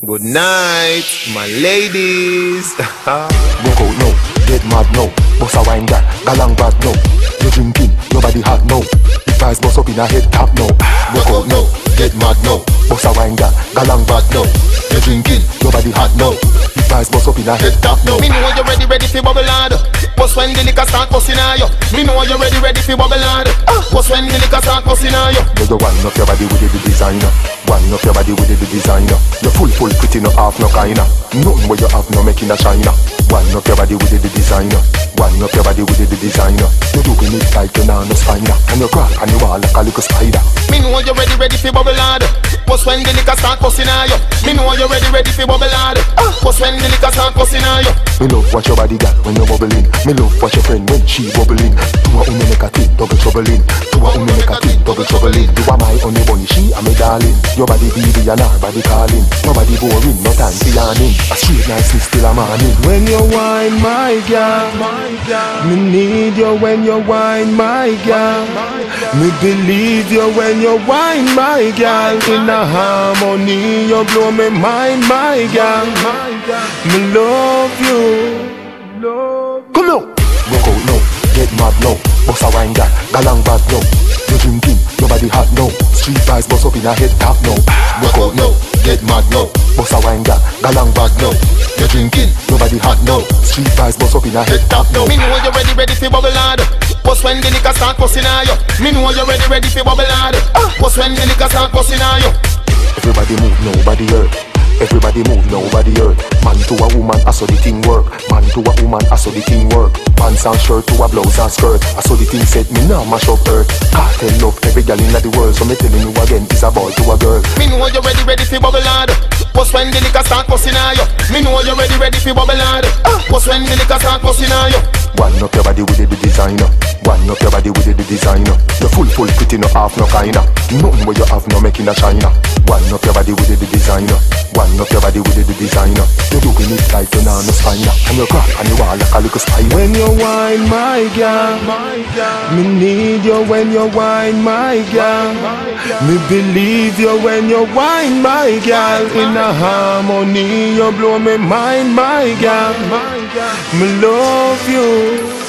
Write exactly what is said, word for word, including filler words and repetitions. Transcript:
Good night, my ladies. Broke out now, get mad now. Boss a wine girl, galang bad now. You drinking, nobody hot now. The price boss up in a head top now. Broke out now, get mad now. Boss a wine girl, galang bad now. You drinking, nobody hot now. The price boss up in a head top now. Me know you ready, ready for bubble hard. Boss when the liquor start busting on you. Me know you ready, ready for bubble hard. Boss when the liquor start busting on you. You do wind up your body with the designer. Wind up your body with the designer. You full full pretty no half no kinda. Nothing where you have no making a China. Wind up your body with the designer. Wind up your body with the designer. You doing it like you're not no spider. And you crawl and you wall like a little spider. Me know you ready, ready for bubble hard. Boss when the liquor start busting on you. Me know you ready, ready for bubble hard. Boss when the liquor start busting on you. Me love watch your body girl when you're bubbling. Me love watch your friend when she bubbling. Two a umi make a thing, double troubling. Two a umi make a thing, double troubling. You are my only bunny, she a me darling. Your body baby and her body calling. Nobody boring, no time for yarning. A street niceness still a morning. When you wine, my girl, me need you when you wine, my girl. Me believe you when you wine, my girl. In a harmony, you blow me mind, my girl. Me love you. Come now, broke out now, get mad now. Boss a wine girl, galang bad now. You drinking, nobody hot now. Street price boss up in a head top now. Broke out now, get mad now. Boss a wine girl, galang bad now. You drinking, nobody hot now. Street price boss up in a head top now. Me know you ready, ready for bubble hard. Boss when the liquor start busting on you. Me know you ready, ready for bubble hard. Boss when the liquor start busting on you. Everybody move, nobody hurt. Everybody move, nobody hurt. Man to a woman, I saw the thing work. Man to a woman, I saw the thing work. Pants and shirt to a blouse and skirt. I saw the thing set me now mash up earth. Cartel love every girl in the world. So me telling you again, it's a boy to a girl. Me know you ready, ready for bubble hard. Boss when the liquor start busting on you. Me know you ready, ready for bubble hard. Boss when the liquor start busting on you. Wind up your body with the designer. Wind up your body with the designer. You full full pretty no half no kinda. Nothing where you have no making a China. Wind up your body with the designer. Wind up your body with the designer. You doing it like you're not no spider. And you crack and you wall like a little spider. When you wine, my girl, me need you when you wine, my girl. Me believe you when you wine, my girl. In a harmony, you blow me mind, my girl. Me love you.